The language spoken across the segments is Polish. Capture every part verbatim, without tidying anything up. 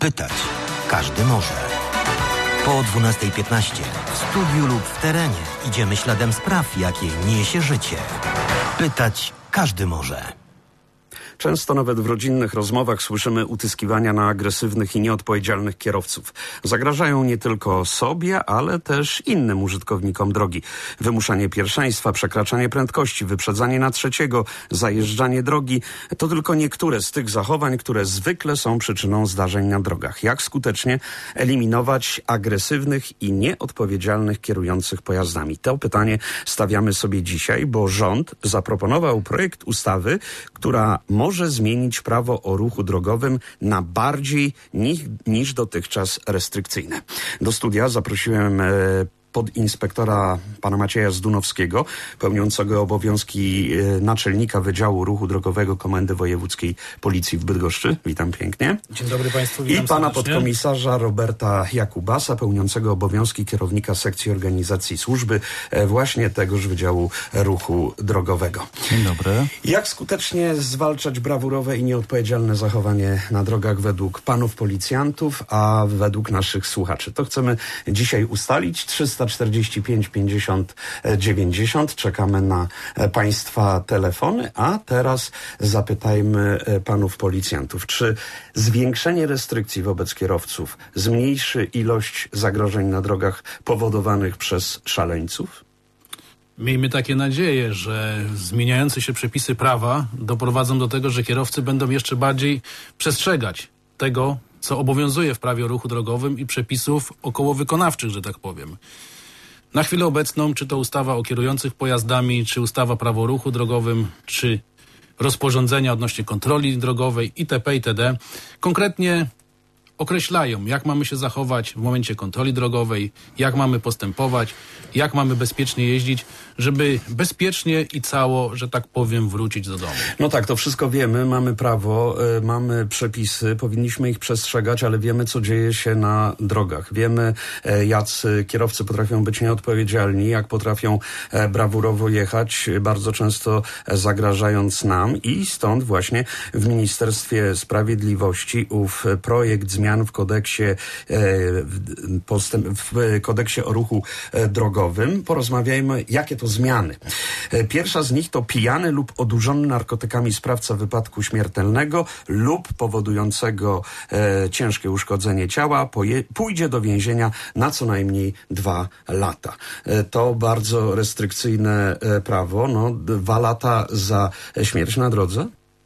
Pytać każdy może. Po dwunastej piętnaście w studiu lub w terenie idziemy śladem spraw, jakie niesie życie. Pytać każdy może. Często nawet w rodzinnych rozmowach słyszymy utyskiwania na agresywnych i nieodpowiedzialnych kierowców. Zagrażają nie tylko sobie, ale też innym użytkownikom drogi. Wymuszanie pierwszeństwa, przekraczanie prędkości, wyprzedzanie na trzeciego, zajeżdżanie drogi to tylko niektóre z tych zachowań, które zwykle są przyczyną zdarzeń na drogach. Jak skutecznie eliminować agresywnych i nieodpowiedzialnych kierujących pojazdami? To pytanie stawiamy sobie dzisiaj, bo rząd zaproponował projekt ustawy, która może może zmienić prawo o ruchu drogowym na bardziej niż, niż dotychczas restrykcyjne. Do studia zaprosiłem e, podinspektora pana Macieja Zdunowskiego, pełniącego obowiązki e, naczelnika Wydziału Ruchu Drogowego Komendy Wojewódzkiej Policji w Bydgoszczy. Witam pięknie. Dzień dobry Państwu. Witam I pana serdecznie. podkomisarza Roberta Jakubasa, pełniącego obowiązki kierownika sekcji organizacji służby e, właśnie tegoż Wydziału Ruchu Drogowego. Dzień dobry. Jak skutecznie zwalczać brawurowe i nieodpowiedzialne zachowanie na drogach według panów policjantów, a według naszych słuchaczy? To chcemy dzisiaj ustalić. trzysta czterdzieści pięć pięćdziesiąt dziewięćdziesiąt. Czekamy na państwa telefony, a teraz zapytajmy panów policjantów, czy zwiększenie restrykcji wobec kierowców zmniejszy ilość zagrożeń na drogach powodowanych przez szaleńców? Miejmy takie nadzieje, że zmieniające się przepisy prawa doprowadzą do tego, że kierowcy będą jeszcze bardziej przestrzegać tego, co obowiązuje w prawie o ruchu drogowym i przepisów okołowykonawczych, że tak powiem. Na chwilę obecną, czy to ustawa o kierujących pojazdami, czy ustawa prawo o ruchu drogowym, czy rozporządzenia odnośnie kontroli drogowej itp. itd. konkretnie określają, jak mamy się zachować w momencie kontroli drogowej, jak mamy postępować, jak mamy bezpiecznie jeździć, żeby bezpiecznie i cało, że tak powiem, wrócić do domu. No tak, to wszystko wiemy, mamy prawo, y, mamy przepisy, powinniśmy ich przestrzegać, ale wiemy, co dzieje się na drogach. Wiemy, y, jacy kierowcy potrafią być nieodpowiedzialni, jak potrafią y, brawurowo jechać, bardzo często y, zagrażając nam, i stąd właśnie w Ministerstwie Sprawiedliwości ów y, projekt zmian w kodeksie, postęp, w kodeksie o ruchu drogowym. Porozmawiajmy, jakie to zmiany. Pierwsza z nich to pijany lub odurzony narkotykami sprawca wypadku śmiertelnego lub powodującego e, ciężkie uszkodzenie ciała poje, pójdzie do więzienia na co najmniej dwa lata. E, to bardzo restrykcyjne e, prawo. No, dwa lata za śmierć na drodze?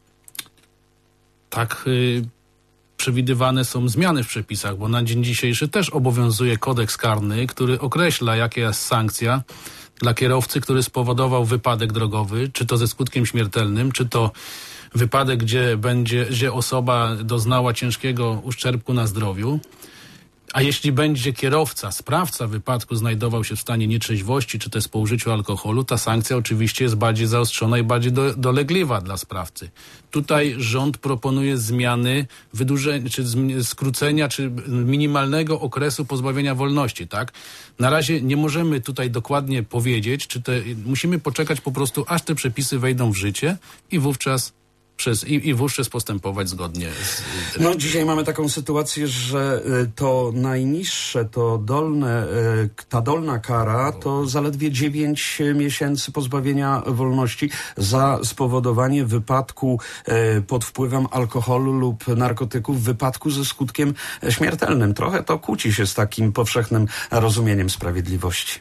Tak, y- przewidywane są zmiany w przepisach, bo na dzień dzisiejszy też obowiązuje kodeks karny, który określa, jaka jest sankcja dla kierowcy, który spowodował wypadek drogowy, czy to ze skutkiem śmiertelnym, czy to wypadek, gdzie będzie, gdzie osoba doznała ciężkiego uszczerbku na zdrowiu. A jeśli będzie kierowca, sprawca wypadku znajdował się w stanie nietrzeźwości, czy też po użyciu alkoholu, ta sankcja oczywiście jest bardziej zaostrzona i bardziej do, dolegliwa dla sprawcy. Tutaj rząd proponuje zmiany, wydłużenia, czy skrócenia, czy minimalnego okresu pozbawienia wolności, tak? Na razie nie możemy tutaj dokładnie powiedzieć, czy te, musimy poczekać po prostu, aż te przepisy wejdą w życie i wówczas Przez, i, i wówczas postępować zgodnie z... No dzisiaj mamy taką sytuację, że to najniższe, to dolne, ta dolna kara to zaledwie dziewięć miesięcy pozbawienia wolności za spowodowanie wypadku pod wpływem alkoholu lub narkotyków, wypadku ze skutkiem śmiertelnym. Trochę to kłóci się z takim powszechnym rozumieniem sprawiedliwości.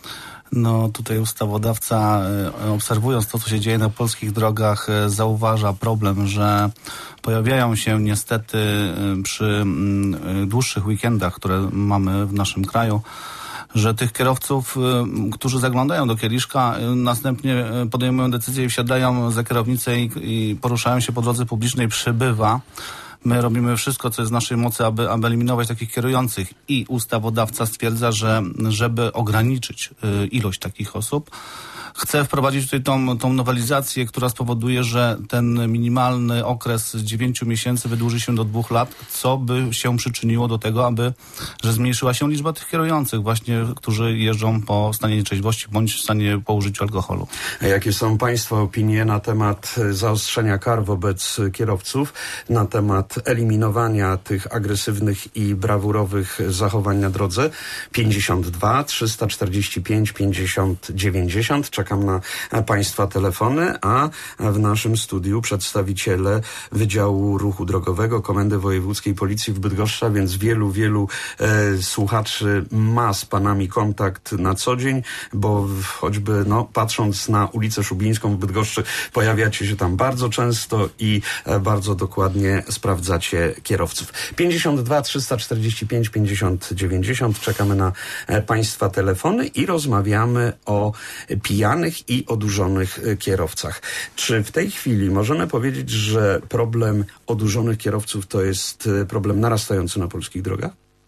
No tutaj ustawodawca, obserwując to, co się dzieje na polskich drogach, zauważa problem, że pojawiają się niestety przy dłuższych weekendach, które mamy w naszym kraju, że tych kierowców, którzy zaglądają do kieliszka, następnie podejmują decyzję i wsiadają za kierownicę i, i poruszają się po drodze publicznej, przybywa. My robimy wszystko, co jest w naszej mocy, aby, aby eliminować takich kierujących, i ustawodawca stwierdza, że żeby ograniczyć y, ilość takich osób, chce wprowadzić tutaj tą, tą nowelizację, która spowoduje, że ten minimalny okres z dziewięciu miesięcy wydłuży się do dwóch lat, co by się przyczyniło do tego, aby, że zmniejszyła się liczba tych kierujących właśnie, którzy jeżdżą po stanie nietrzeźwości bądź w stanie po użyciu alkoholu. A jakie są państwa opinie na temat zaostrzenia kar wobec kierowców, na temat temat eliminowania tych agresywnych i brawurowych zachowań na drodze. pięćdziesiąt dwa trzysta czterdzieści pięć pięćdziesiąt dziewięćdziesiąt. Czekam na Państwa telefony, a w naszym studiu przedstawiciele Wydziału Ruchu Drogowego Komendy Wojewódzkiej Policji w Bydgoszczy, więc wielu, wielu e, słuchaczy ma z Panami kontakt na co dzień, bo choćby no, patrząc na ulicę Szubińską w Bydgoszczy, pojawiacie się tam bardzo często i e, bardzo dokładnie sprawdzacie kierowców. pięćdziesiąt dwa trzysta czterdzieści pięć pięćdziesiąt dziewięćdziesiąt. Czekamy na e, Państwa telefony i rozmawiamy o pijanych i odurzonych e, kierowcach. Czy w tej chwili możemy powiedzieć, że problem odurzonych kierowców to jest e, problem narastający na polskich drogach?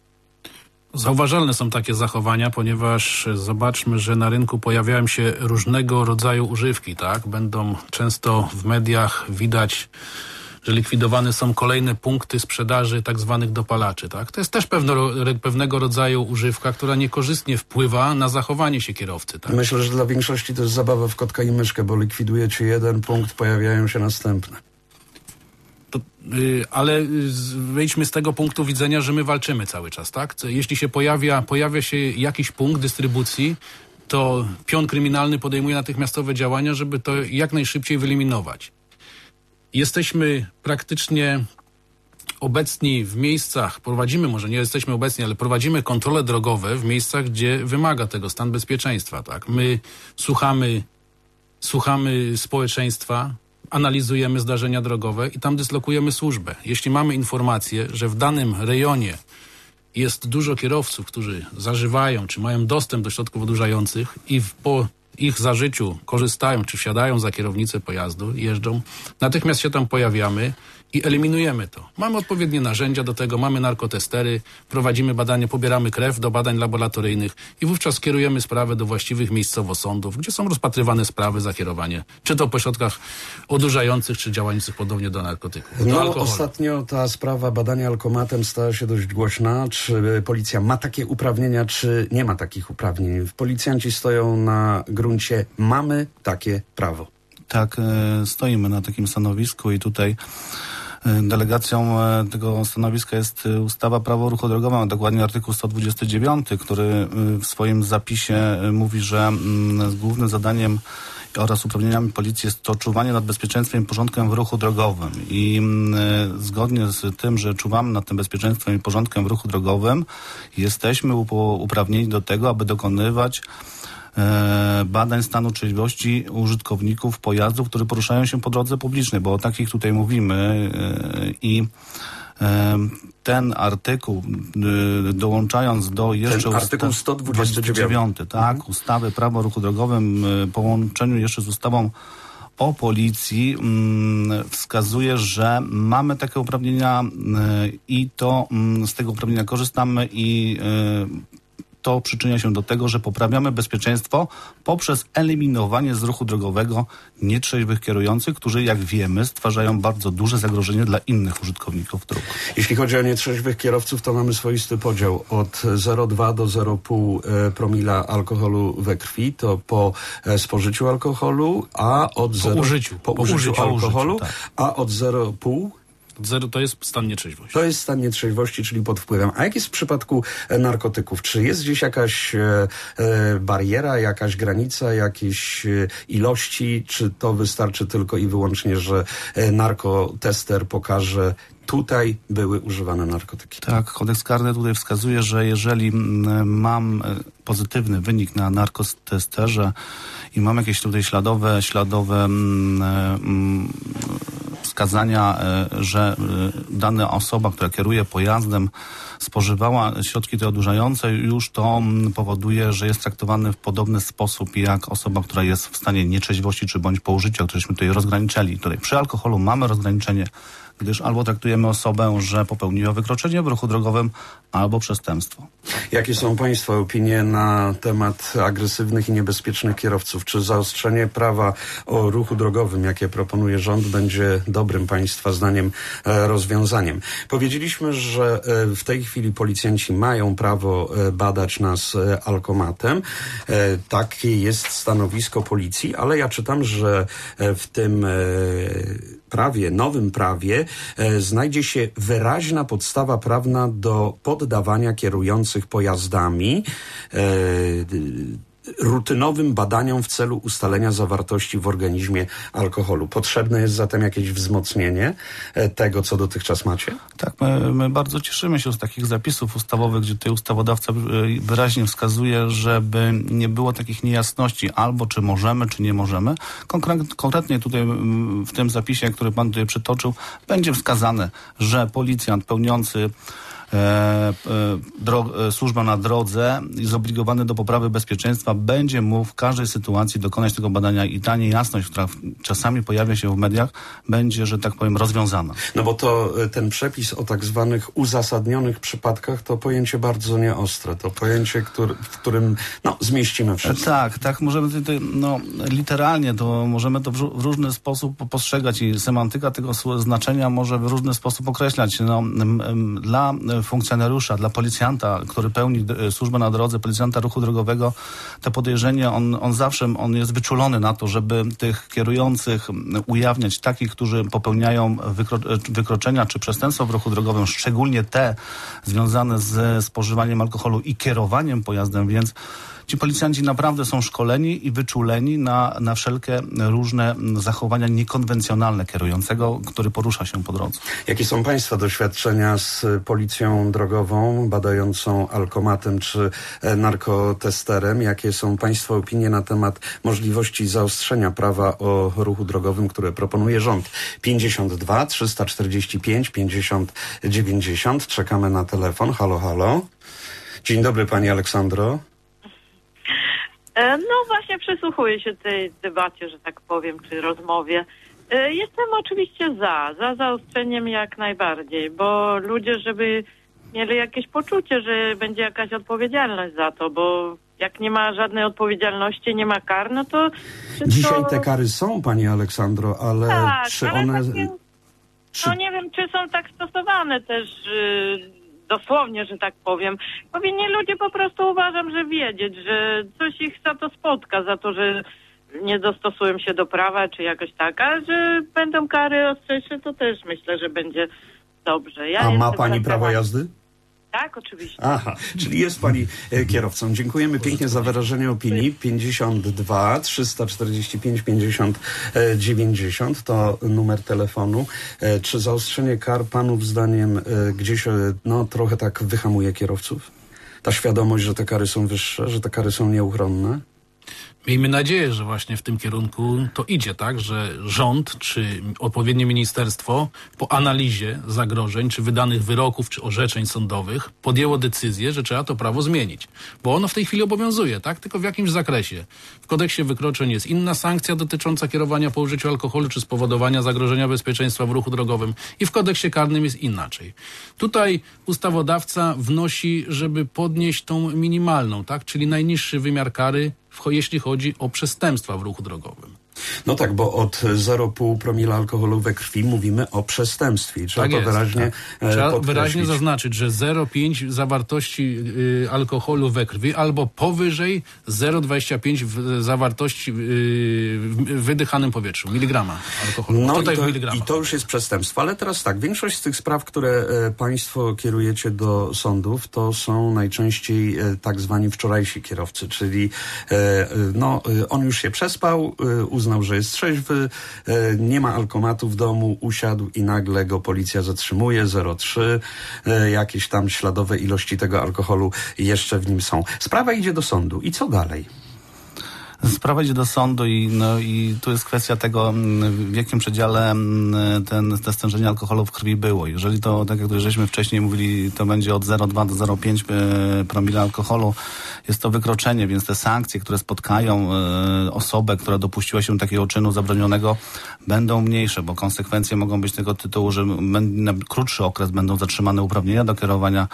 Zauważalne są takie zachowania, ponieważ zobaczmy, że na rynku pojawiają się różnego rodzaju używki, tak? Będą często w mediach widać, że likwidowane są kolejne punkty sprzedaży tak zwanych dopalaczy, tak? To jest też pewno, pewnego rodzaju używka, która niekorzystnie wpływa na zachowanie się kierowcy, tak? Myślę, że dla większości to jest zabawa w kotka i myszkę, bo likwidujecie jeden punkt, pojawiają się następne. To, yy, ale z, wyjdźmy z tego punktu widzenia, że my walczymy cały czas, tak? Jeśli się pojawia, pojawia się jakiś punkt dystrybucji, to pion kryminalny podejmuje natychmiastowe działania, żeby to jak najszybciej wyeliminować. Jesteśmy praktycznie obecni w miejscach, prowadzimy, może nie jesteśmy obecni, ale prowadzimy kontrole drogowe w miejscach, gdzie wymaga tego stan bezpieczeństwa, tak? My słuchamy, słuchamy społeczeństwa, analizujemy zdarzenia drogowe i tam dyslokujemy służbę. Jeśli mamy informację, że w danym rejonie jest dużo kierowców, którzy zażywają, czy mają dostęp do środków odurzających i w, po ich zażyciu korzystają, czy wsiadają za kierownicę pojazdu, jeżdżą, natychmiast się tam pojawiamy i eliminujemy to. Mamy odpowiednie narzędzia do tego, mamy narkotestery, prowadzimy badania, pobieramy krew do badań laboratoryjnych i wówczas kierujemy sprawę do właściwych miejscowo sądów, gdzie są rozpatrywane sprawy za kierowanie, czy to po środkach odurzających, czy działających podobnie do narkotyków. Do no alkoholu. Ostatnio ta sprawa badania alkomatem stała się dość głośna. Czy policja ma takie uprawnienia, czy nie ma takich uprawnień? Policjanci stoją na gruncie mamy takie prawo. Tak, stoimy na takim stanowisku i tutaj delegacją tego stanowiska jest ustawa Prawo o ruchu drogowym, a dokładnie artykuł sto dwudziesty dziewiąty, który w swoim zapisie mówi, że głównym zadaniem oraz uprawnieniami policji jest to czuwanie nad bezpieczeństwem i porządkiem w ruchu drogowym. I y, zgodnie z tym, że czuwamy nad tym bezpieczeństwem i porządkiem w ruchu drogowym, jesteśmy upo, uprawnieni do tego, aby dokonywać y, badań stanu trzeźwości użytkowników pojazdów, które poruszają się po drodze publicznej, bo o takich tutaj mówimy y, i ten artykuł, dołączając do jeszcze ten artykuł sto dwudziesty dziewiąty, tak, mhm. ustawy Prawo o ruchu drogowym, po łączeniu jeszcze z ustawą o policji, wskazuje, że mamy takie uprawnienia i to z tego uprawnienia korzystamy i to przyczynia się do tego, że poprawiamy bezpieczeństwo poprzez eliminowanie z ruchu drogowego nietrzeźwych kierujących, którzy, jak wiemy, stwarzają bardzo duże zagrożenie dla innych użytkowników dróg. Jeśli chodzi o nietrzeźwych kierowców, to mamy swoisty podział od zero przecinek dwa do zero przecinek pięć promila alkoholu we krwi, to po spożyciu alkoholu, a od po zero, użyciu, po po użyciu użyciu alkoholu, użyciu, tak. a od zero przecinek pięć Zero to jest stan nietrzeźwości. To jest stan nietrzeźwości, czyli pod wpływem. A jak jest w przypadku narkotyków? Czy jest gdzieś jakaś e, e, bariera, jakaś granica, jakieś e, ilości? Czy to wystarczy tylko i wyłącznie, że e, narkotester pokaże, tutaj były używane narkotyki? Tak, kodeks karny tutaj wskazuje, że jeżeli mam pozytywny wynik na narkotesterze i mam jakieś tutaj śladowe, śladowe mm, mm, wskazania, że dana osoba, która kieruje pojazdem, spożywała środki te odurzające, już to powoduje, że jest traktowany w podobny sposób jak osoba, która jest w stanie nietrzeźwości czy bądź po użyciu, jak żeśmy tutaj rozgraniczali. Tutaj przy alkoholu mamy rozgraniczenie, gdyż albo traktujemy osobę, że popełniła wykroczenie w ruchu drogowym, albo przestępstwo. Jakie są Państwa opinie na temat agresywnych i niebezpiecznych kierowców? Czy zaostrzenie prawa o ruchu drogowym, jakie proponuje rząd, będzie dobrym Państwa zdaniem rozwiązaniem? Powiedzieliśmy, że w tej chwili policjanci mają prawo badać nas alkomatem. Takie jest stanowisko policji, ale ja czytam, że w tym prawie, nowym prawie e, znajdzie się wyraźna podstawa prawna do poddawania kierujących pojazdami e, rutynowym badaniom w celu ustalenia zawartości w organizmie alkoholu. Potrzebne jest zatem jakieś wzmocnienie tego, co dotychczas macie? Tak, my, my bardzo cieszymy się z takich zapisów ustawowych, gdzie tutaj ustawodawca wyraźnie wskazuje, żeby nie było takich niejasności, albo czy możemy, czy nie możemy. Konkret, konkretnie tutaj w tym zapisie, który pan tutaj przytoczył, będzie wskazane, że policjant pełniący E, e, dro- e, służba na drodze i zobligowany do poprawy bezpieczeństwa będzie mógł w każdej sytuacji dokonać tego badania i ta niejasność, która czasami pojawia się w mediach, będzie, że tak powiem, rozwiązana. No bo to ten przepis o tak zwanych uzasadnionych przypadkach to pojęcie bardzo nieostre. To pojęcie, który, w którym no, zmieścimy wszystko. E, tak, tak, możemy tutaj, no, literalnie to możemy to w, w różny sposób postrzegać i semantyka tego znaczenia może w różny sposób określać. No, m, m, dla funkcjonariusza, dla policjanta, który pełni służbę na drodze, policjanta ruchu drogowego, to podejrzenie, on, on zawsze on jest wyczulony na to, żeby tych kierujących ujawniać, takich, którzy popełniają wykro- wykroczenia czy przestępstwa w ruchu drogowym, szczególnie te związane ze spożywaniem alkoholu i kierowaniem pojazdem, więc ci policjanci naprawdę są szkoleni i wyczuleni na, na wszelkie różne zachowania niekonwencjonalne kierującego, który porusza się po drodze. Jakie są Państwa doświadczenia z policją drogową badającą alkomatem czy narkotesterem? Jakie są Państwa opinie na temat możliwości zaostrzenia prawa o ruchu drogowym, które proponuje rząd? pięćdziesiąt dwa trzysta czterdzieści pięć pięćdziesiąt dziewięćdziesiąt. Czekamy na telefon. Halo, halo. Dzień dobry, Pani Aleksandro. No właśnie przysłuchuję się tej debacie, że tak powiem, czy rozmowie. Jestem oczywiście za, za zaostrzeniem jak najbardziej, bo ludzie, żeby mieli jakieś poczucie, że będzie jakaś odpowiedzialność za to, bo jak nie ma żadnej odpowiedzialności, nie ma kar, no to... Wszystko... Dzisiaj te kary są, Pani Aleksandro, ale tak, czy ale one... takie, czy... No nie wiem, czy są tak stosowane też... Yy... dosłownie, że tak powiem. Powinni ludzie po prostu, uważam, że wiedzieć, że coś ich za to spotka, za to, że nie dostosują się do prawa, czy jakoś tak, a że będą kary ostrzejsze, to też myślę, że będzie dobrze. Ja a ma Pani Pani prawo jazdy? Tak, oczywiście. Aha, czyli jest Pani e, kierowcą. Dziękujemy pięknie za wyrażenie opinii. pięćdziesiąt dwa trzysta czterdzieści pięć pięćdziesiąt dziewięćdziesiąt to numer telefonu. E, czy zaostrzenie kar Panów zdaniem e, gdzieś e, no trochę tak wyhamuje kierowców? Ta świadomość, że te kary są wyższe, że te kary są nieuchronne? Miejmy nadzieję, że właśnie w tym kierunku to idzie, tak, że rząd czy odpowiednie ministerstwo po analizie zagrożeń, czy wydanych wyroków, czy orzeczeń sądowych podjęło decyzję, że trzeba to prawo zmienić. Bo ono w tej chwili obowiązuje, tak, tylko w jakimś zakresie. W kodeksie wykroczeń jest inna sankcja dotycząca kierowania po użyciu alkoholu, czy spowodowania zagrożenia bezpieczeństwa w ruchu drogowym i w kodeksie karnym jest inaczej. Tutaj ustawodawca wnosi, żeby podnieść tą minimalną, tak, czyli najniższy wymiar kary, jeśli chodzi o przestępstwa w ruchu drogowym. No tak, bo od zero przecinek pięć promila alkoholu we krwi mówimy o przestępstwie. Trzeba tak to jest, wyraźnie tak. Trzeba podkreślić. wyraźnie zaznaczyć, że zero przecinek pięć zawartości y, alkoholu we krwi albo powyżej zero przecinek dwadzieścia pięć w zawartości y, w wydychanym powietrzu, miligrama alkoholu. No tutaj i, to, w miligramach. i to już jest przestępstwo. Ale teraz tak, większość z tych spraw, które e, Państwo kierujecie do sądów, to są najczęściej e, tak zwani wczorajsi kierowcy, czyli e, no, e, on już się przespał, e, uznał, że jest trzeźwy, e, nie ma alkomatu w domu, usiadł i nagle go policja zatrzymuje, zero przecinek trzy, e, jakieś tam śladowe ilości tego alkoholu jeszcze w nim są. Sprawa idzie do sądu. I co dalej? Sprawa idzie do sądu i, no, i tu jest kwestia tego, w jakim przedziale ten, te stężenie alkoholu w krwi było. Jeżeli to, tak jak żeśmy wcześniej mówili, to będzie od zero przecinek dwa do zero przecinek pięć promila alkoholu, jest to wykroczenie, więc te sankcje, które spotkają e, osobę, która dopuściła się takiego czynu zabronionego, będą mniejsze, bo konsekwencje mogą być tego tytułu, że na krótszy okres będą zatrzymane uprawnienia do kierowania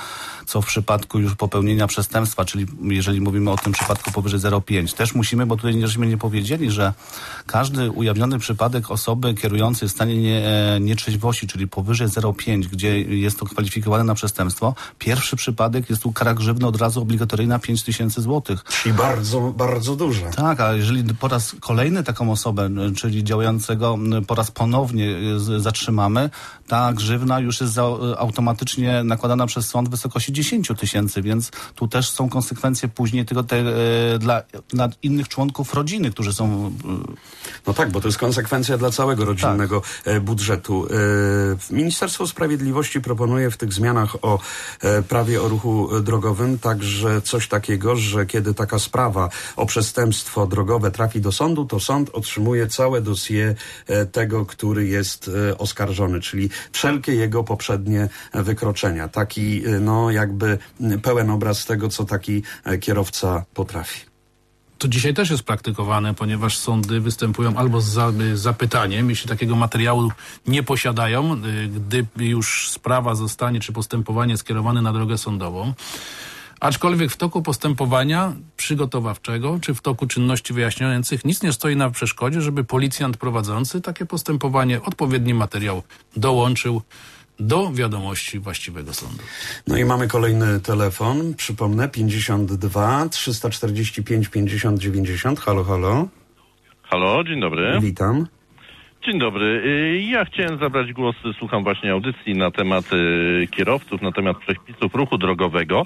co w przypadku już popełnienia przestępstwa, czyli jeżeli mówimy o tym przypadku powyżej zero przecinek pięć. Też musimy, bo tutaj żeśmy nie powiedzieli, że każdy ujawniony przypadek osoby kierującej w stanie nie, nietrzeźwości, czyli powyżej zero przecinek pięć, gdzie jest to kwalifikowane na przestępstwo, pierwszy przypadek jest tu kara grzywny od razu obligatoryjna pięć tysięcy złotych. Czyli bardzo, bardzo duża. Tak, a jeżeli po raz kolejny taką osobę, czyli działającego po raz ponownie zatrzymamy, ta grzywna już jest za, automatycznie nakładana przez sąd w wysokości dziesięć tysięcy, więc tu też są konsekwencje później tego te, dla, dla innych członków rodziny, którzy są... No tak, bo to jest konsekwencja dla całego rodzinnego tak. budżetu. Ministerstwo Sprawiedliwości proponuje w tych zmianach o prawie o ruchu drogowym także coś takiego, że kiedy taka sprawa o przestępstwo drogowe trafi do sądu, to sąd otrzymuje całe dossier tego, który jest oskarżony, czyli wszelkie jego poprzednie wykroczenia. Taki, no jakby pełen obraz tego, co taki kierowca potrafi. To dzisiaj też jest praktykowane, ponieważ sądy występują albo z za, zapytaniem, jeśli takiego materiału nie posiadają, gdy już sprawa zostanie, czy postępowanie skierowane na drogę sądową. Aczkolwiek w toku postępowania przygotowawczego, czy w toku czynności wyjaśniających nic nie stoi na przeszkodzie, żeby policjant prowadzący takie postępowanie odpowiedni materiał dołączył do wiadomości właściwego sądu. No i mamy kolejny telefon. Przypomnę, pięćdziesiąt dwa trzysta czterdzieści pięć pięćdziesiąt dziewięćdziesiąt. Halo, halo. Halo, dzień dobry. Witam. Dzień dobry. Ja chciałem zabrać głos, słucham właśnie audycji na temat kierowców, na temat przepisów ruchu drogowego.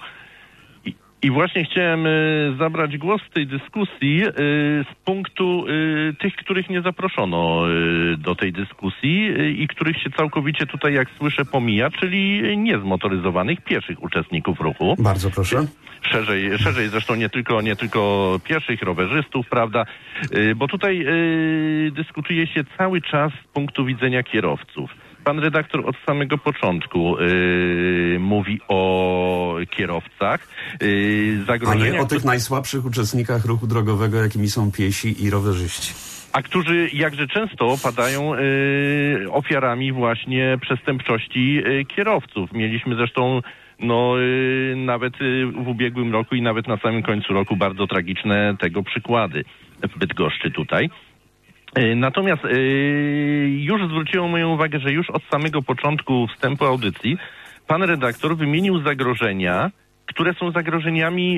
I właśnie chciałem y, zabrać głos w tej dyskusji y, z punktu y, tych, których nie zaproszono y, do tej dyskusji y, i których się całkowicie tutaj, jak słyszę, pomija, czyli niezmotoryzowanych pieszych uczestników ruchu. Bardzo proszę. Szerzej, szerzej zresztą nie tylko, nie tylko pieszych, rowerzystów, prawda, y, bo tutaj y, dyskutuje się cały czas z punktu widzenia kierowców. Pan redaktor od samego początku yy, mówi o kierowcach. Yy, A nie o tych najsłabszych uczestnikach ruchu drogowego, jakimi są piesi i rowerzyści. A którzy jakże często padają yy, ofiarami właśnie przestępczości yy, kierowców. Mieliśmy zresztą no yy, nawet yy, w ubiegłym roku i nawet na samym końcu roku bardzo tragiczne tego przykłady w Bydgoszczy tutaj. Natomiast yy, już zwróciło moją uwagę, że już od samego początku wstępu audycji pan redaktor wymienił zagrożenia, które są zagrożeniami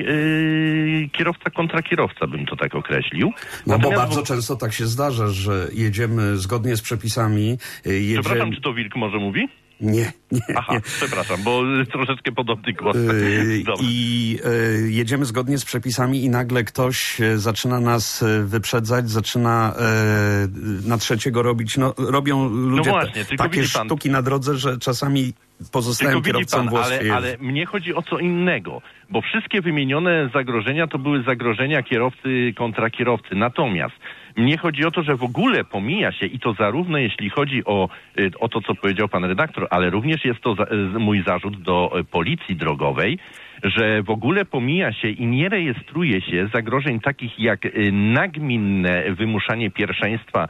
yy, kierowca kontra kierowca, bym to tak określił. No Natomiast bo bardzo w... często tak się zdarza, że jedziemy zgodnie z przepisami. Jedziemy... Przepraszam, czy to Wilk może mówi? Nie, nie. Aha, nie. przepraszam, bo troszeczkę podobny głos. Yy, I yy, jedziemy zgodnie z przepisami i nagle ktoś yy, zaczyna nas yy, wyprzedzać, zaczyna yy, na trzeciego robić. No, robią ludzie no właśnie, t- takie pan... sztuki na drodze, że czasami pozostają kierowcom włos. Ale, ale mnie chodzi o co innego, bo wszystkie wymienione zagrożenia to były zagrożenia kierowcy kontra kierowcy. Natomiast mnie chodzi o to, że w ogóle pomija się i to zarówno jeśli chodzi o, o to, co powiedział pan redaktor, ale również jest to za, mój zarzut do policji drogowej, że w ogóle pomija się i nie rejestruje się zagrożeń takich jak nagminne wymuszanie pierwszeństwa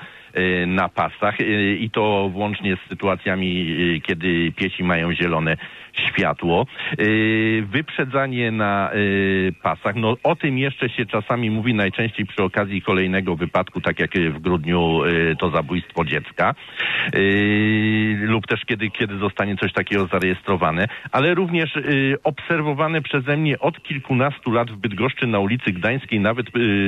na pasach i to włącznie z sytuacjami, kiedy piesi mają zielone światło, wyprzedzanie na pasach, no o tym jeszcze się czasami mówi najczęściej przy okazji kolejnego wypadku, tak jak w grudniu to zabójstwo dziecka, lub też kiedy, kiedy zostanie coś takiego zarejestrowane, ale również obserwowane przeze mnie od kilkunastu lat w Bydgoszczy na ulicy Gdańskiej, nawet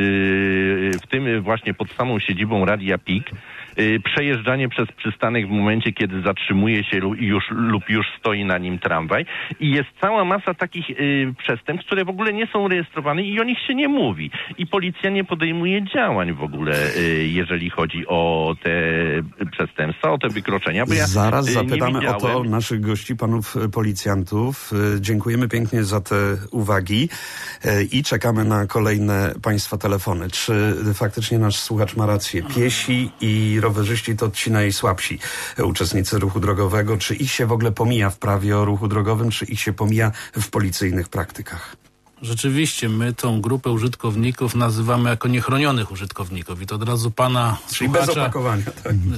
w tym właśnie pod samą siedzibą Radia Pik, przejeżdżanie przez przystanek w momencie, kiedy zatrzymuje się już, lub już stoi na nim tramwaj i jest cała masa takich y, przestępstw, które w ogóle nie są rejestrowane i o nich się nie mówi. I policja nie podejmuje działań w ogóle, y, jeżeli chodzi o te przestępstwa, o te wykroczenia. Bo ja, Zaraz y, zapytamy widziałem... o to naszych gości, panów policjantów. Y, dziękujemy pięknie za te uwagi y, i czekamy na kolejne państwa telefony. Czy faktycznie nasz słuchacz ma rację? Piesi i rowerzyści to ci najsłabsi uczestnicy ruchu drogowego. Czy ich się w ogóle pomija w prawie o ruchu drogowym, czy ich się pomija w policyjnych praktykach? Rzeczywiście, my tą grupę użytkowników nazywamy jako niechronionych użytkowników i to od razu pana Czyli słuchacza... bez opakowania, tak?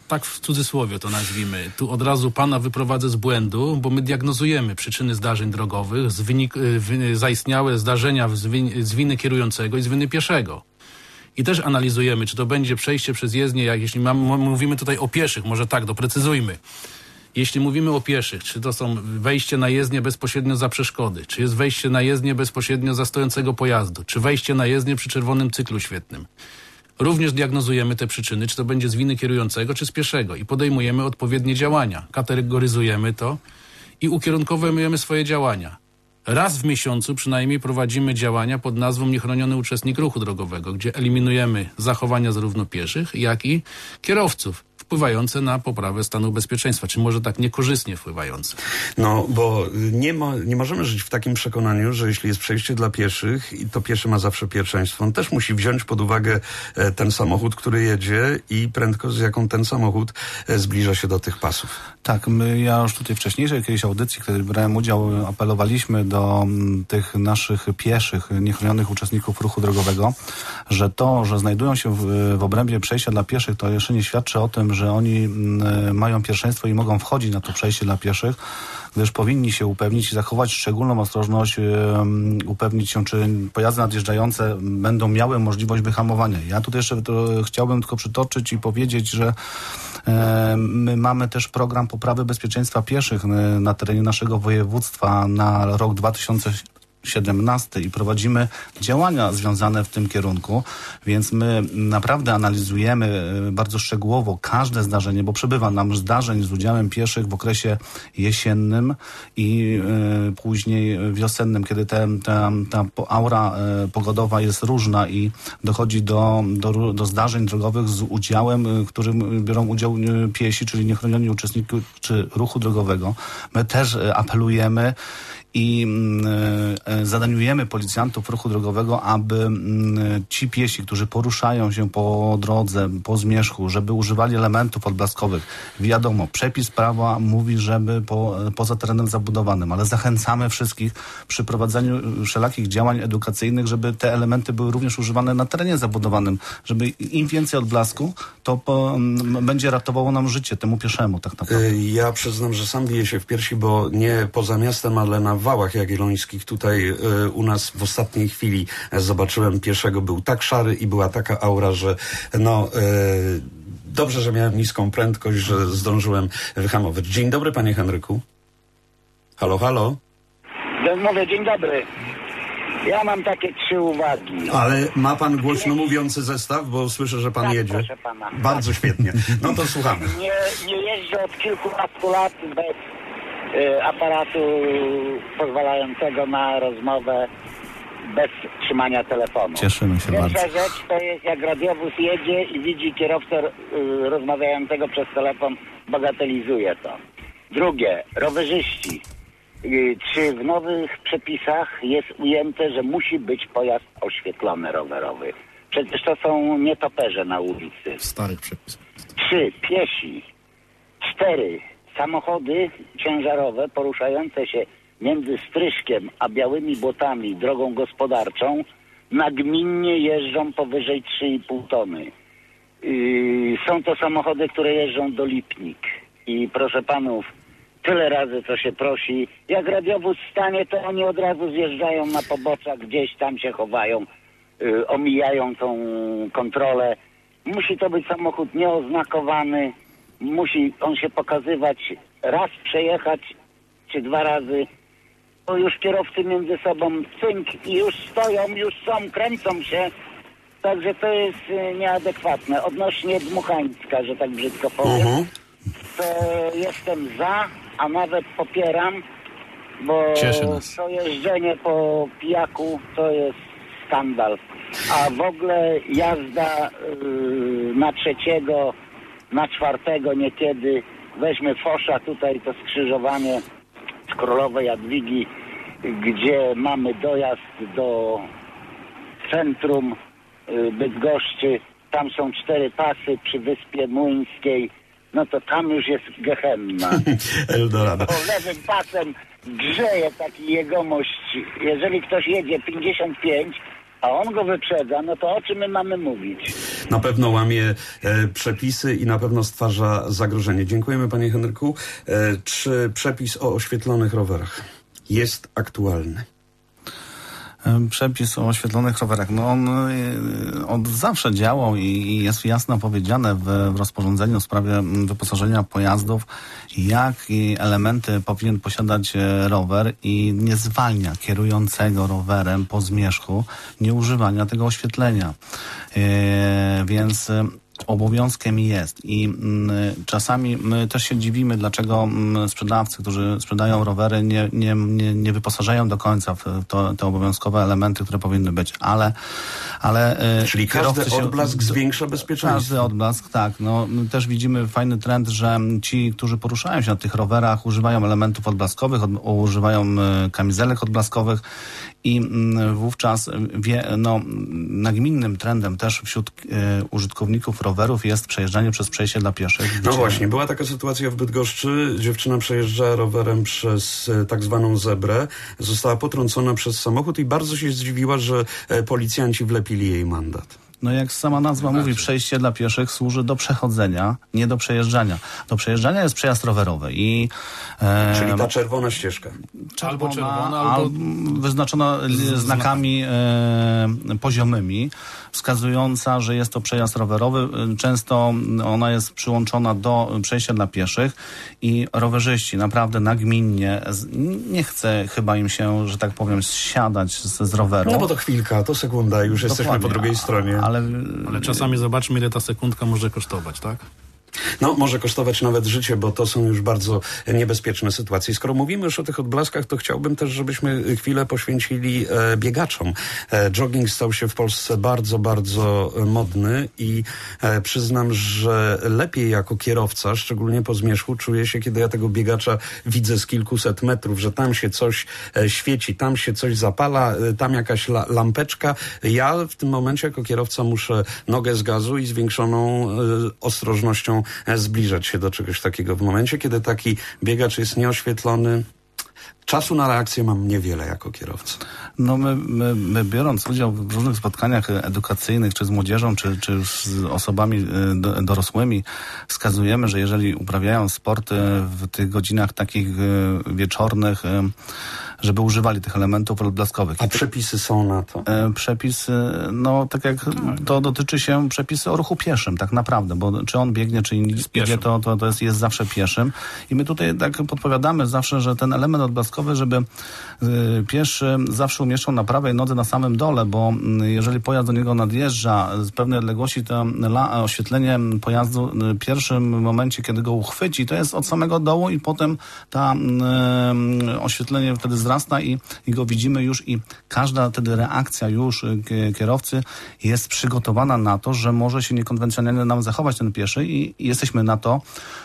tak w cudzysłowie to nazwijmy. Tu od razu pana wyprowadzę z błędu, bo my diagnozujemy przyczyny zdarzeń drogowych, z wynik, wy, zaistniałe zdarzenia z, win, z winy kierującego i z winy pieszego. I też analizujemy, czy to będzie przejście przez jezdnię, jak jeśli mam, mówimy tutaj o pieszych, może tak, doprecyzujmy. Jeśli mówimy o pieszych, czy to są wejście na jezdnię bezpośrednio za przeszkody, czy jest wejście na jezdnię bezpośrednio za stojącego pojazdu, czy wejście na jezdnię przy czerwonym cyklu świetnym. Również diagnozujemy te przyczyny, czy to będzie z winy kierującego, czy z pieszego i podejmujemy odpowiednie działania. Kategoryzujemy to i ukierunkowujemy swoje działania. Raz w miesiącu przynajmniej prowadzimy działania pod nazwą Niechroniony uczestnik ruchu drogowego, gdzie eliminujemy zachowania zarówno pieszych, jak i kierowców, wpływające na poprawę stanu bezpieczeństwa, czy może tak niekorzystnie wpływające. No, bo nie, mo, nie możemy żyć w takim przekonaniu, że jeśli jest przejście dla pieszych, to pieszy ma zawsze pierwszeństwo. On też musi wziąć pod uwagę ten samochód, który jedzie i prędkość, z jaką ten samochód zbliża się do tych pasów. Tak, my, ja już tutaj wcześniejszej jakiejś audycji, w której brałem udział, apelowaliśmy do m, tych naszych pieszych, niechronionych uczestników ruchu drogowego, że to, że znajdują się w, w obrębie przejścia dla pieszych, to jeszcze nie świadczy o tym, że oni m, mają pierwszeństwo i mogą wchodzić na to przejście dla pieszych, gdyż powinni się upewnić i zachować szczególną ostrożność, um, upewnić się, czy pojazdy nadjeżdżające będą miały możliwość wyhamowania. Ja tutaj jeszcze to chciałbym tylko przytoczyć i powiedzieć, że e, my mamy też program poprawy bezpieczeństwa pieszych na terenie naszego województwa na rok dwa tysiące siedemnasty i prowadzimy działania związane w tym kierunku, więc my naprawdę analizujemy bardzo szczegółowo każde zdarzenie, bo przybywa nam zdarzeń z udziałem pieszych w okresie jesiennym i y, później wiosennym, kiedy te, ta, ta aura y, pogodowa jest różna i dochodzi do, do, do zdarzeń drogowych z udziałem, y, którym biorą udział y, piesi, czyli niechronioni uczestnicy ruchu drogowego. My też y, apelujemy i y, zadaniujemy policjantów ruchu drogowego, aby y, ci piesi, którzy poruszają się po drodze, po zmierzchu, żeby używali elementów odblaskowych. Wiadomo, przepis prawa mówi, żeby po, poza terenem zabudowanym, ale zachęcamy wszystkich przy prowadzeniu wszelakich działań edukacyjnych, żeby te elementy były również używane na terenie zabudowanym, żeby im więcej odblasku, to po, m, będzie ratowało nam życie temu pieszemu tak naprawdę. Ja przyznam, że sam biję się w piersi, bo nie poza miastem, ale na Wałach Jagiellońskich tutaj y, u nas w ostatniej chwili zobaczyłem pieszego, był tak szary i była taka aura, że no y, dobrze, że miałem niską prędkość, że zdążyłem wyhamować. Dzień dobry, panie Henryku. Halo, halo. Mówię, dzień dobry. Ja mam takie trzy uwagi. Ale ma pan głośno mówiący zestaw, bo słyszę, że pan tak, jedzie. Proszę pana. Bardzo świetnie. No to słuchamy. Nie, nie jeżdżę od kilkunastu lat bez y, aparatu pozwalającego na rozmowę bez trzymania telefonu. Cieszymy się Pierwsza bardzo. rzecz to jest, jak radiowóz jedzie i widzi kierowcę y, rozmawiającego przez telefon, bagatelizuje to. Drugie, rowerzyści. Y, czy w nowych przepisach jest ujęte, że musi być pojazd oświetlony rowerowy? Przecież to są nietoperze na ulicy. W starych przepisach. Trzy, piesi. Cztery, samochody ciężarowe poruszające się między Stryszkiem a Białymi Błotami drogą gospodarczą nagminnie jeżdżą powyżej trzy i pół tony. Yy, są to samochody, które jeżdżą do Lipnik. I proszę panów, tyle razy co się prosi, jak radiowóz stanie, to oni od razu zjeżdżają na poboczach, gdzieś tam się chowają, yy, omijają tą kontrolę. Musi to być samochód nieoznakowany, musi on się pokazywać, raz przejechać, czy dwa razy. Bo już kierowcy między sobą cynk i już stoją, już są, kręcą się. Także to jest y, nieadekwatne. Odnośnie Dmuchańska, że tak brzydko powiem, uh-huh. to jestem za, a nawet popieram, bo to jeżdżenie po pijaku to jest skandal. A w ogóle jazda y, na trzeciego, na czwartego niekiedy, weźmy Fosza, tutaj to skrzyżowanie z Królowej Jadwigi, gdzie mamy dojazd do centrum y, Bydgoszczy, tam są cztery pasy przy Wyspie Młyńskiej, no to tam już jest gehenna. Eldorado. Po lewym pasem grzeje taki jegomość. Jeżeli ktoś jedzie pięćdziesiąt pięć, a on go wyprzedza, no to o czym my mamy mówić? Na pewno łamie e, przepisy i na pewno stwarza zagrożenie. Dziękujemy, panie Henryku. E, czy przepis o oświetlonych rowerach jest aktualny? Przepis o oświetlonych rowerach, no on od zawsze działał i jest jasno powiedziane w, w rozporządzeniu w sprawie wyposażenia pojazdów, jakie elementy powinien posiadać rower i nie zwalnia kierującego rowerem po zmierzchu nieużywania tego oświetlenia. Yy, więc obowiązkiem jest i mm, czasami my też się dziwimy, dlaczego mm, sprzedawcy, którzy sprzedają rowery, nie, nie, nie, nie wyposażają do końca w to, te obowiązkowe elementy, które powinny być, ale... ale Czyli każdy odblask się, zwiększa bezpieczeństwo. Każdy odblask, tak. No, też widzimy fajny trend, że ci, którzy poruszają się na tych rowerach, używają elementów odblaskowych, od, używają kamizelek odblaskowych i wówczas wie, no, nagminnym trendem też wśród e, użytkowników rowerów jest przejeżdżanie przez przejście dla pieszych. No właśnie, była taka sytuacja w Bydgoszczy. Dziewczyna przejeżdża rowerem przez e, tak zwaną zebrę. Została potrącona przez samochód i bardzo się zdziwiła, że e, policjanci wlepili jej mandat. No jak sama nazwa mówi, przejście dla pieszych służy do przechodzenia, nie do przejeżdżania. Do przejeżdżania jest przejazd rowerowy i... E, Czyli ta czerwona ścieżka. Czerwona, albo czerwona, albo... wyznaczona znakami e, poziomymi, wskazująca, że jest to przejazd rowerowy. Często ona jest przyłączona do przejścia dla pieszych i rowerzyści naprawdę nagminnie, nie chce chyba im się, że tak powiem, zsiadać z, z roweru. No bo to chwilka, to sekunda, już Dokładnie. Jesteśmy po drugiej stronie. Ale, ale czasami zobaczmy, ile ta sekundka może kosztować, tak? No, może kosztować nawet życie, bo to są już bardzo niebezpieczne sytuacje. Skoro mówimy już o tych odblaskach, to chciałbym też, żebyśmy chwilę poświęcili e, biegaczom. E, jogging stał się w Polsce bardzo, bardzo modny i e, przyznam, że lepiej jako kierowca, szczególnie po zmierzchu, czuję się, kiedy ja tego biegacza widzę z kilkuset metrów, że tam się coś e, świeci, tam się coś zapala, e, tam jakaś la, lampeczka. Ja w tym momencie jako kierowca muszę nogę z gazu i zwiększoną e, ostrożnością zbliżać się do czegoś takiego. W momencie, kiedy taki biegacz jest nieoświetlony, czasu na reakcję mam niewiele jako kierowca. No my, my, my biorąc udział w różnych spotkaniach edukacyjnych, czy z młodzieżą, czy, czy już z osobami do, dorosłymi, wskazujemy, że jeżeli uprawiają sport w tych godzinach takich wieczornych, żeby używali tych elementów odblaskowych. A przepisy są na to? Przepisy, no tak jak tak. to dotyczy się przepisy o ruchu pieszym, tak naprawdę, bo czy on biegnie, czy nie biegnie, to, to, to jest, jest zawsze pieszym. I my tutaj tak podpowiadamy zawsze, że ten element odblaskowy, żeby y, pieszy zawsze umieszczał na prawej nodze na samym dole, bo y, jeżeli pojazd do niego nadjeżdża z pewnej odległości, to la, oświetlenie pojazdu w pierwszym momencie, kiedy go uchwyci, to jest od samego dołu i potem ta y, oświetlenie wtedy wzrasta i, i go widzimy już i każda wtedy reakcja już kierowcy jest przygotowana na to, że może się niekonwencjonalnie nam zachować ten pieszy i, i jesteśmy na to,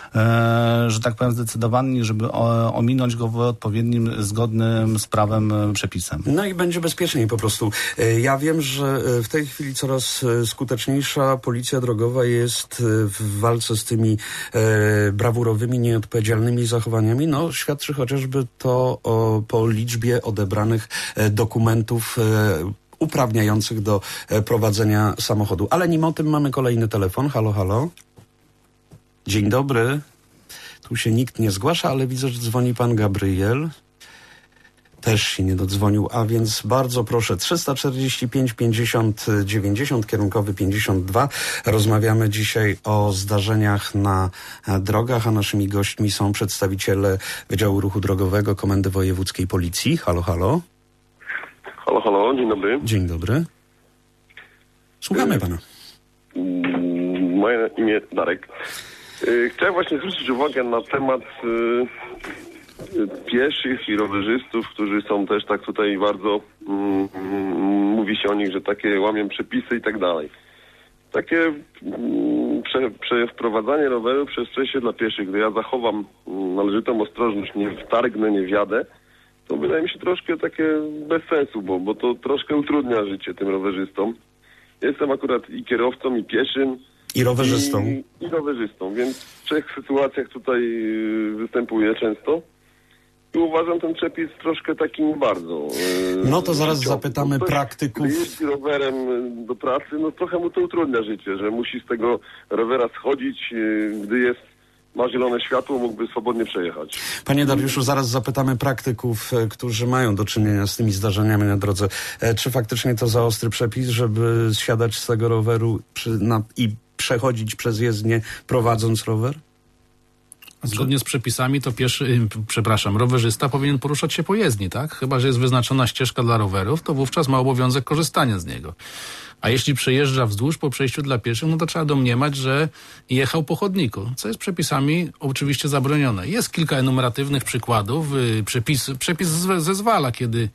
e, że tak powiem, zdecydowani, żeby o, ominąć go w odpowiednim, zgodnym z prawem przepisem. No i będzie bezpieczniej po prostu. Ja wiem, że w tej chwili coraz skuteczniejsza policja drogowa jest w walce z tymi e, brawurowymi, nieodpowiedzialnymi zachowaniami. No, świadczy chociażby to o, po liczbie odebranych e, dokumentów e, uprawniających do e, prowadzenia samochodu. Ale nim o tym mamy kolejny telefon. Halo, halo. Dzień dobry. Tu się nikt nie zgłasza, ale widzę, że dzwoni pan Gabriel. Też się nie dodzwonił, a więc bardzo proszę. trzysta czterdzieści pięć pięćdziesiąt dziewięćdziesiąt, kierunkowy pięćdziesiąt dwa. Rozmawiamy dzisiaj o zdarzeniach na drogach, a naszymi gośćmi są przedstawiciele Wydziału Ruchu Drogowego Komendy Wojewódzkiej Policji. Halo, halo. Halo, halo, dzień dobry. Dzień dobry. Słuchamy pana. Moje imię Darek. Chciałem właśnie zwrócić uwagę na temat pieszych i rowerzystów, którzy są też tak tutaj bardzo, mm, mówi się o nich, że takie łamią przepisy i tak dalej. Takie mm, prze, prze, wprowadzanie roweru przez przejście dla pieszych, gdy ja zachowam należytą ostrożność, nie wtargnę, nie wjadę, to wydaje mi się troszkę takie bez sensu, bo, bo to troszkę utrudnia życie tym rowerzystom. Jestem akurat i kierowcą, i pieszym, I rowerzystą. I, i rowerzystą, więc w trzech sytuacjach tutaj występuję często. i uważam ten przepis troszkę takim bardzo... Yy, No to zaraz życiowy. zapytamy Ktoś, praktyków. Gdy jeździ rowerem do pracy, no trochę mu to utrudnia życie, że musi z tego rowera schodzić, yy, gdy jest, ma zielone światło, mógłby swobodnie przejechać. Panie Dariuszu, zaraz zapytamy praktyków, e, którzy mają do czynienia z tymi zdarzeniami na drodze. E, czy faktycznie to za ostry przepis, żeby zsiadać z tego roweru przy, na, i przechodzić przez jezdnię, prowadząc rower? Zgodnie z przepisami to pieszy, y, przepraszam, rowerzysta powinien poruszać się po jezdni, tak? Chyba że jest wyznaczona ścieżka dla rowerów, to wówczas ma obowiązek korzystania z niego. A jeśli przejeżdża wzdłuż po przejściu dla pieszych, no to trzeba domniemać, że jechał po chodniku, co jest przepisami oczywiście zabronione. Jest kilka enumeratywnych przykładów. Y, przepis, przepis zwe- zezwala, kiedy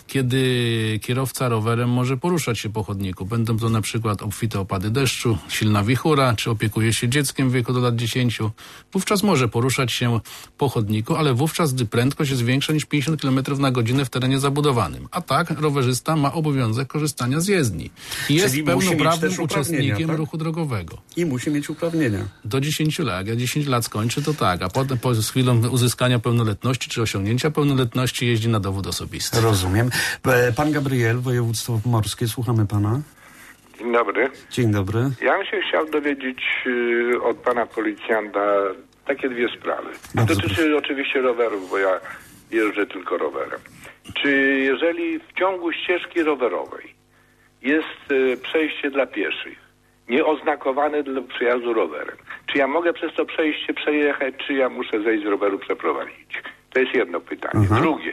kiedy kierowca rowerem może poruszać się po chodniku. Będą to na przykład obfite opady deszczu, silna wichura, czy opiekuje się dzieckiem w wieku do lat dziesięciu. Wówczas może poruszać się po chodniku, ale wówczas, gdy prędkość jest większa niż pięćdziesiąt kilometrów na godzinę w terenie zabudowanym. A tak rowerzysta ma obowiązek korzystania z jezdni. I jest Czyli musi mieć pełnoprawnym też uprawnienia, uczestnikiem tak? ruchu drogowego. I musi mieć uprawnienia. Do dziesięciu lat. Jak dziesięć lat skończy, to tak. A potem po, z chwilą uzyskania pełnoletności czy osiągnięcia pełnoletności jeździ na dowód osobisty. Rozumiem. E, Pan Gabriel, województwo pomorskie, słuchamy pana. Dzień dobry. Dzień dobry. Ja bym się chciał dowiedzieć y, od pana policjanta takie dwie sprawy. Bardzo Dotyczy proszę. oczywiście rowerów, bo ja jeżdżę tylko rowerem. Czy jeżeli w ciągu ścieżki rowerowej jest y, przejście dla pieszych, nieoznakowane dla przejazdu rowerem, czy ja mogę przez to przejście przejechać, czy ja muszę zejść z roweru, przeprowadzić? To jest jedno pytanie. Aha. Drugie.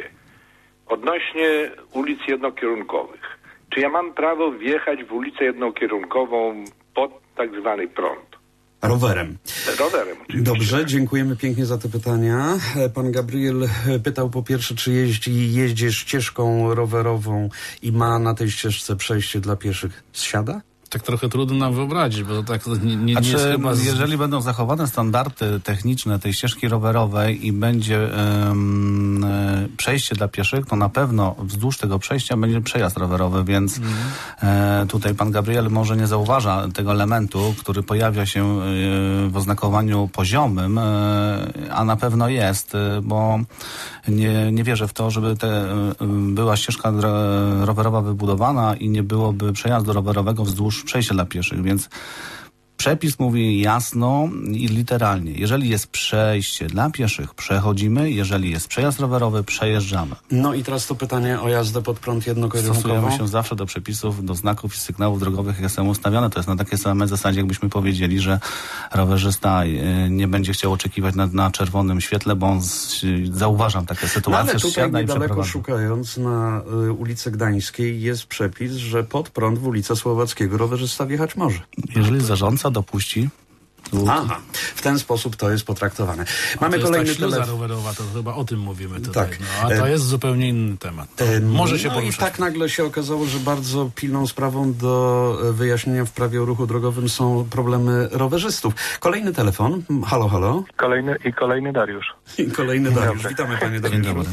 Odnośnie ulic jednokierunkowych. Czy ja mam prawo wjechać w ulicę jednokierunkową pod tak zwany prąd? Rowerem. Rowerem oczywiście. Dobrze, dziękujemy pięknie za te pytania. E, Pan Gabriel e, pytał po pierwsze, czy jeździ, jeździ ścieżką rowerową i ma na tej ścieżce przejście dla pieszych. Zsiada? Tak trochę trudno nam wyobrazić, bo to tak nie, nie, A nie jest czy chyba... Z... jeżeli będą zachowane standardy techniczne tej ścieżki rowerowej i będzie um, e, przejście dla pieszych, to na pewno wzdłuż tego przejścia będzie przejazd rowerowy, więc mm. e, tutaj pan Gabriel może nie zauważa tego elementu, który pojawia się e, w oznakowaniu poziomym, e, a na pewno jest, e, bo nie, nie wierzę w to, żeby te, e, była ścieżka ro, rowerowa wybudowana i nie byłoby przejazdu rowerowego wzdłuż przejścia dla pieszych, więc przepis mówi jasno i literalnie. Jeżeli jest przejście dla pieszych, przechodzimy. Jeżeli jest przejazd rowerowy, przejeżdżamy. No i teraz to pytanie o jazdę pod prąd jednokierunkową. Stosujemy się zawsze do przepisów, do znaków i sygnałów drogowych, jakie są ustawione. To jest na takiej samej zasadzie, jakbyśmy powiedzieli, że rowerzysta nie będzie chciał oczekiwać na, na czerwonym świetle, bo on z, zauważam takie sytuacje, no ale tutaj siada i niedaleko przeprowadza. szukając na y, ulicy Gdańskiej jest przepis, że pod prąd w ulicę Słowackiego rowerzysta wjechać może. Jeżeli zarządca dopuści. Aha, w ten sposób to jest potraktowane. Mamy to jest kolejny tak śluza telefon. rowerowa, to chyba o tym mówimy tutaj. Tak. No, a to jest zupełnie inny temat. To E, może się no poruszać. i tak nagle się okazało, że bardzo pilną sprawą do wyjaśnienia w prawie o ruchu drogowym są problemy rowerzystów. Kolejny telefon. Halo, halo. Kolejny i kolejny Dariusz. I kolejny Dzień Dariusz. dobry. Witamy panie Dzień Dariuszu. dobry.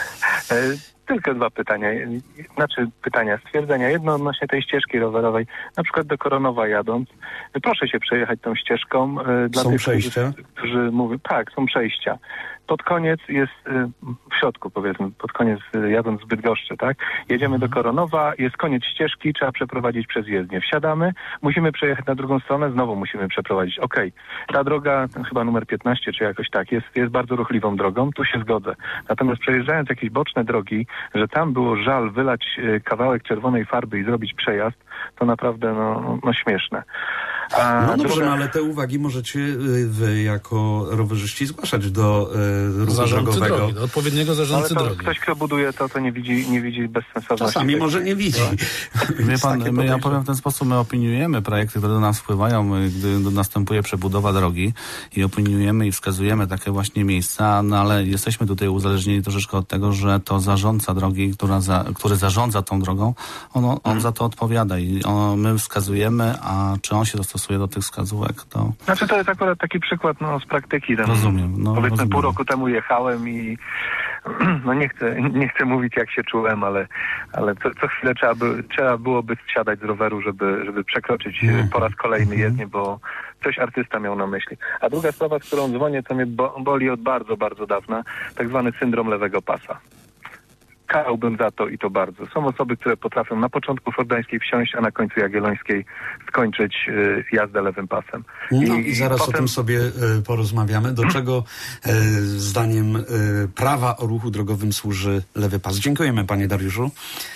E, tylko dwa pytania. Znaczy pytania, stwierdzenia. Jedno odnośnie tej ścieżki rowerowej. Na przykład do Koronowa jadąc. Proszę się przejechać tą ścieżką. E, dla Są tych, przejścia? Którzy, którzy mówią, tak, są przejścia. Pod koniec jest, e, w środku powiedzmy, pod koniec e, jadąc z Bydgoszczy, tak? Jedziemy do Koronowa, jest koniec ścieżki, trzeba przeprowadzić przez jezdnię. Wsiadamy, musimy przejechać na drugą stronę, znowu musimy przeprowadzić. Okej, okay. Ta droga, chyba numer piętnaście, czy jakoś tak, jest, jest bardzo ruchliwą drogą, tu się zgodzę. Natomiast przejeżdżając jakieś boczne drogi, że tam było żal wylać e, kawałek czerwonej farby i zrobić przejazd, to naprawdę no, no śmieszne. A No dobrze, druga... no ale te uwagi możecie y, wy jako rowerzyści zgłaszać do y, ruchu Zarządcy drogowego. drogi, do odpowiedniego Ale zarządcy to drogi. ktoś, kto buduje to, to nie widzi, nie widzi bezsensowności. Czasami tej- może nie widzi. Wie Więc pan, takie my, ja podejście- powiem w ten sposób, my opiniujemy projekty, które do nas wpływają, gdy następuje przebudowa drogi i opiniujemy i wskazujemy takie właśnie miejsca, no ale jesteśmy tutaj uzależnieni troszeczkę od tego, że to zarządca drogi, która za, który zarządza tą drogą, on, on Mhm. za to odpowiada i on, my wskazujemy, a czy on się dostosuje do tych wskazówek, to Znaczy to jest akurat taki przykład no, z praktyki. Tam, rozumiem. No, powiedzmy rozumiem. pół roku temu jechałem i no nie chcę, nie chcę mówić jak się czułem, ale, ale co, co chwilę trzeba, by, trzeba byłoby wsiadać z roweru, żeby, żeby przekroczyć mm. po raz kolejny jezdnię, bo coś artysta miał na myśli. A druga sprawa, z którą dzwonię, to mnie bo, boli od bardzo, bardzo dawna, tak zwany syndrom lewego pasa. Karałbym za to i to bardzo. Są osoby, które potrafią na początku Fordańskiej wsiąść, a na końcu Jagiellońskiej skończyć y, jazdę lewym pasem. No I, i zaraz potem... o tym sobie y, porozmawiamy. Do czego y, zdaniem y, prawa o ruchu drogowym służy lewy pas? Dziękujemy, panie Dariuszu.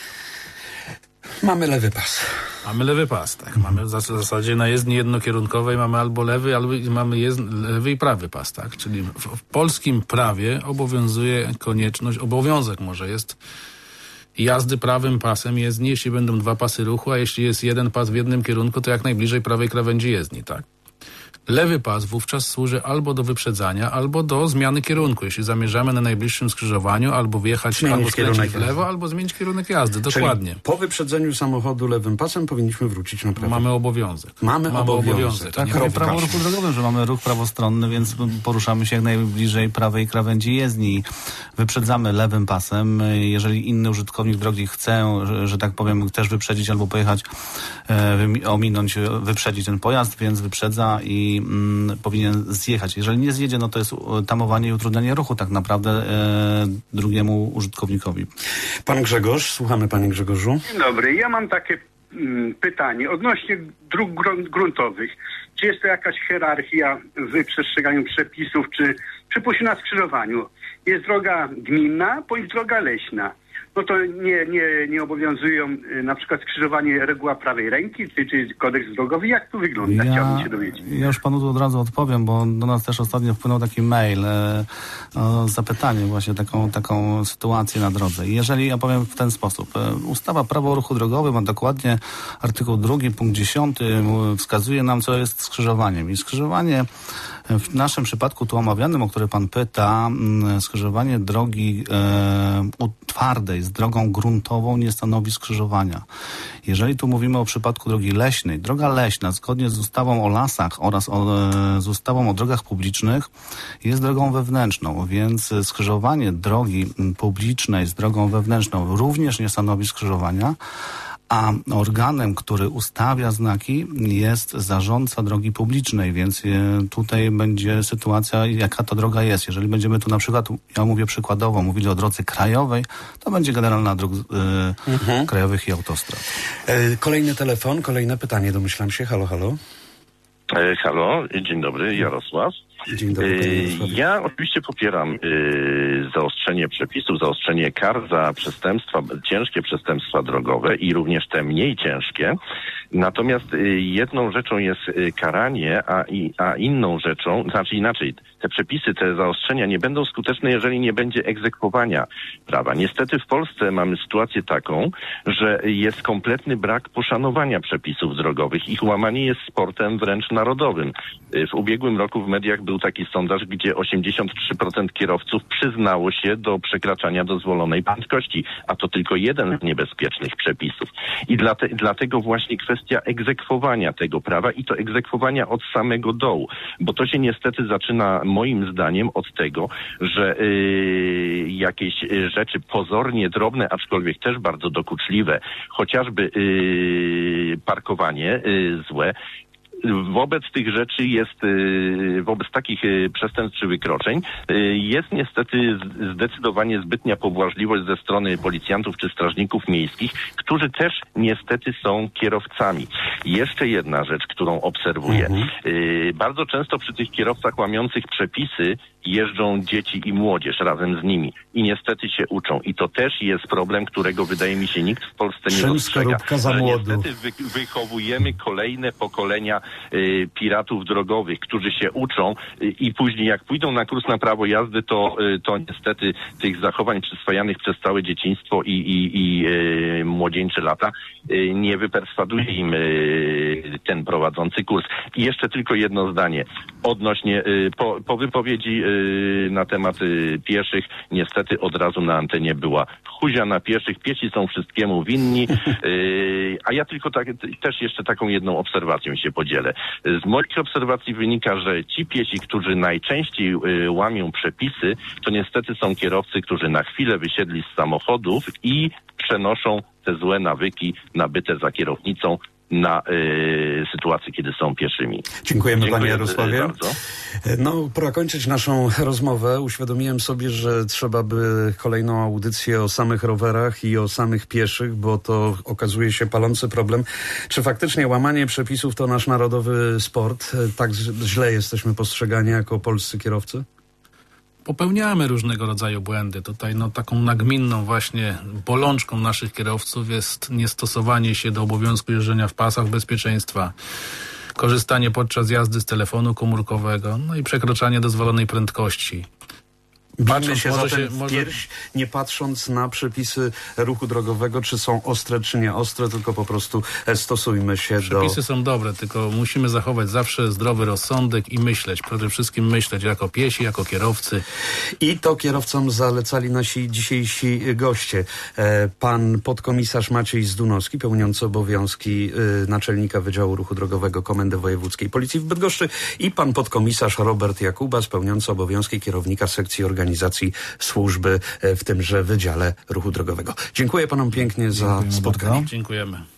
Mamy lewy pas. Mamy lewy pas, tak. Mamy w zasadzie na jezdni jednokierunkowej mamy albo lewy, albo mamy jezdni, lewy i prawy pas, tak. Czyli w, w polskim prawie obowiązuje konieczność, obowiązek może jest jazdy prawym pasem jezdni, jeśli będą dwa pasy ruchu, a jeśli jest jeden pas w jednym kierunku, to jak najbliżej prawej krawędzi jezdni, tak. Lewy pas wówczas służy albo do wyprzedzania, albo do zmiany kierunku. Jeśli zamierzamy na najbliższym skrzyżowaniu albo wjechać, zmienić albo skręcić w lewo, jazdy. albo zmienić kierunek jazdy. Dokładnie. Czyli po wyprzedzeniu samochodu lewym pasem powinniśmy wrócić na prawo. Mamy obowiązek. Mamy, Mamy obowiązek. obowiązek. Tak, Nie prawo prawo ruchu drogowym, że mamy ruch prawostronny, więc poruszamy się jak najbliżej prawej krawędzi jezdni. Wyprzedzamy lewym pasem. Jeżeli inny użytkownik drogi chce, że, że tak powiem, też wyprzedzić albo pojechać, e, ominąć, wyprzedzić ten pojazd, więc wyprzedza i mm, powinien zjechać. Jeżeli nie zjedzie, no to jest tamowanie i utrudnianie ruchu tak naprawdę e, drugiemu użytkownikowi. Pan Grzegorz, słuchamy panie Grzegorzu. Dzień dobry, ja mam takie mm, pytanie odnośnie dróg grun- gruntowych. Czy jest to jakaś hierarchia w przestrzeganiu przepisów, czy przypuśćmy na skrzyżowaniu jest droga gminna bądź droga leśna? No to nie, nie, nie obowiązują y, na przykład skrzyżowanie reguła prawej ręki, czy, czy kodeks drogowy. Jak to wygląda? Ja, Chciałbym się dowiedzieć. ja już panu tu od razu odpowiem, bo do nas też ostatnio wpłynął taki mail e, o zapytanie właśnie taką, taką sytuację na drodze. I jeżeli ja powiem w ten sposób. E, ustawa Prawo o ruchu drogowym ma dokładnie artykuł drugi, punkt dziesiąty wskazuje nam, co jest skrzyżowaniem. I skrzyżowanie w naszym przypadku tu omawianym, o który pan pyta, skrzyżowanie drogi e, twardej z drogą gruntową nie stanowi skrzyżowania. Jeżeli tu mówimy o przypadku drogi leśnej, droga leśna zgodnie z ustawą o lasach oraz o, e, z ustawą o drogach publicznych jest drogą wewnętrzną, więc skrzyżowanie drogi publicznej z drogą wewnętrzną również nie stanowi skrzyżowania, a organem, który ustawia znaki, jest zarządca drogi publicznej, więc tutaj będzie sytuacja, jaka to droga jest. Jeżeli będziemy tu na przykład, ja mówię przykładowo, mówili o drodze krajowej, to będzie Generalna Dróg e, mhm. Krajowych i Autostrad. E, kolejny telefon, kolejne pytanie, domyślam się. Halo, halo. E, halo, dzień dobry, Jarosław. Dzień dobry, panie Jarosławie. Ja oczywiście popieram y, zaostrzenie przepisów, zaostrzenie kar za przestępstwa, ciężkie przestępstwa drogowe i również te mniej ciężkie. Natomiast y, jedną rzeczą jest y, karanie, a, i, a inną rzeczą, znaczy inaczej, te przepisy, te zaostrzenia nie będą skuteczne, jeżeli nie będzie egzekwowania prawa. Niestety w Polsce mamy sytuację taką, że jest kompletny brak poszanowania przepisów drogowych. Ich łamanie jest sportem wręcz narodowym. Y, w ubiegłym roku w mediach był taki sondaż, gdzie osiemdziesiąt trzy procent kierowców przyznało się do przekraczania dozwolonej prędkości, a to tylko jeden z niebezpiecznych przepisów. I dlate, dlatego właśnie kwestia egzekwowania tego prawa i to egzekwowania od samego dołu, bo to się niestety zaczyna moim zdaniem od tego, że yy, jakieś rzeczy pozornie drobne, aczkolwiek też bardzo dokuczliwe, chociażby yy, parkowanie yy, złe, wobec tych rzeczy jest, wobec takich przestępstw czy wykroczeń jest niestety zdecydowanie zbytnia pobłażliwość ze strony policjantów czy strażników miejskich, którzy też niestety są kierowcami. Jeszcze jedna rzecz, którą obserwuję. Mhm. Bardzo często przy tych kierowcach łamiących przepisy jeżdżą dzieci i młodzież razem z nimi i niestety się uczą. I to też jest problem, którego wydaje mi się nikt w Polsce nie dostrzega. Za że niestety wy, wychowujemy kolejne pokolenia y, piratów drogowych, którzy się uczą y, i później jak pójdą na kurs na prawo jazdy, to, y, to niestety tych zachowań przyswajanych przez całe dzieciństwo i, i, i y, młodzieńcze lata, y, nie wyperswaduje im y, ten prowadzący kurs. I jeszcze tylko jedno zdanie odnośnie, y, po, po wypowiedzi y, na temat y, pieszych, niestety od razu na antenie była huzia na pieszych, piesi są wszystkiemu winni, y, a ja tylko tak, też jeszcze taką jedną obserwacją się podzielę. Z moich obserwacji wynika, że ci piesi, którzy najczęściej y, łamią przepisy, to niestety są kierowcy, którzy na chwilę wysiedli z samochodów i przenoszą te złe nawyki nabyte za kierownicą na y, sytuację, kiedy są pieszymi. Dziękujemy Dziękuję panie Jarosławie. bardzo. No, pora kończyć naszą rozmowę. Uświadomiłem sobie, że trzeba by kolejną audycję o samych rowerach i o samych pieszych, bo to okazuje się palący problem. Czy faktycznie łamanie przepisów to nasz narodowy sport? Tak źle jesteśmy postrzegani jako polscy kierowcy? Popełniamy różnego rodzaju błędy. Tutaj no, taką nagminną właśnie bolączką naszych kierowców jest niestosowanie się do obowiązku jeżdżenia w pasach bezpieczeństwa, korzystanie podczas jazdy z telefonu komórkowego, no i przekroczanie dozwolonej prędkości. Bijmy się może zatem się- w może- pierś, nie patrząc na przepisy ruchu drogowego, czy są ostre, czy nie ostre, tylko po prostu e, stosujmy się do... Przepisy są dobre, tylko musimy zachować zawsze zdrowy rozsądek i myśleć. Przede wszystkim myśleć jako piesi, jako kierowcy. I to kierowcom zalecali nasi dzisiejsi goście. E, Pan podkomisarz Maciej Zdunowski, pełniący obowiązki y, naczelnika Wydziału Ruchu Drogowego Komendy Wojewódzkiej Policji w Bydgoszczy i pan podkomisarz Robert Jakubas, pełniący obowiązki kierownika sekcji organizacji służby e, w tymże Wydziale Ruchu Drogowego. Dziękuję panom pięknie za Dziękujemy spotkanie. bardzo. Dziękujemy.